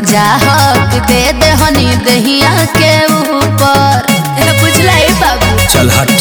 चाहक दे दे हनी दहिया के ऊपर बुझला बाबू। चल हट।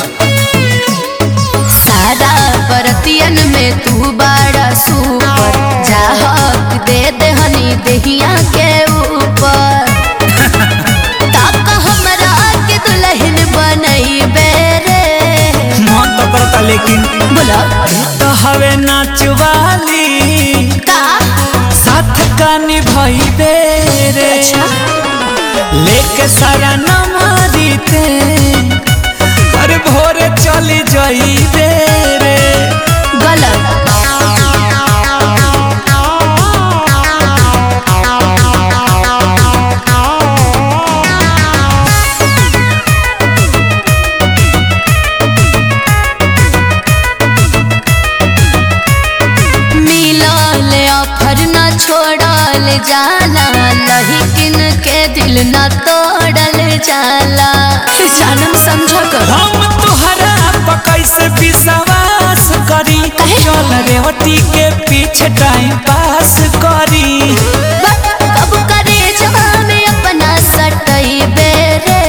सारा बरतियन में तू बड़ा सुपर, चाहक दे दे हनी दहिया के ऊपर। काका हमरा के दुल्हन बनई बेरे मन तो करता लेकिन बोला तो हवे नाचवाली का साथ का निभाई बेरे। अच्छा लेके सारा नमारी ते हर भोरे चली जाई बेरे। गलत छोड़ल जाला लहिकिन के दिल न तोड़ल जाला। जानम समझ कर हम तुहरा कैसे विश्वास करी, चल रेवती के पीछे टाइम पास करी। कब करे जहाँ में अपना सटई बेरे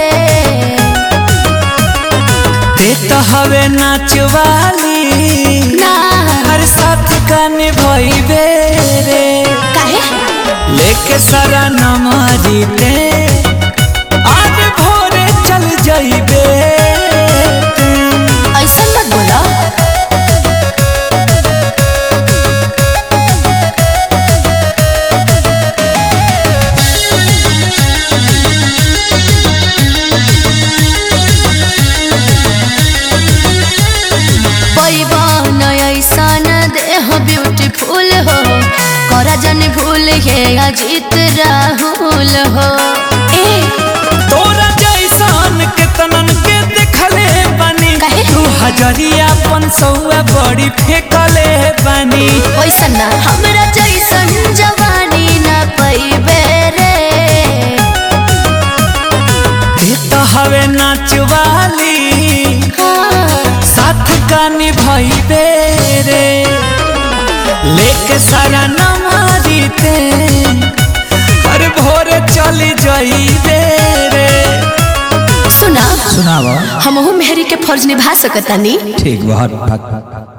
ते तो हवे नाचवाली ना हर साथ का निभाई बेरे। लेके सारा नमारी ते आज भोरे चल जाइबे। ऐसा मत बोला पैबा न ऐसा न देह ब्यूटीफुल हो, करा जन भूल है अजीत राहुल हो। तोरा जैसन के तनन के देखले बानी, तू हजरिया 500 बड़ी फेंकले बानी। वैसा ना हमरा जैसन जवानी न पैबे रे। ते तो हवे नाचवाली साथ का निभाई बेरे। लेके सारा नमारी ते हर भोरे चली जाई बेरे। सुना सुनावा हमहू मेहरी के फर्ज निभा सकतानी। ठीक बहुत।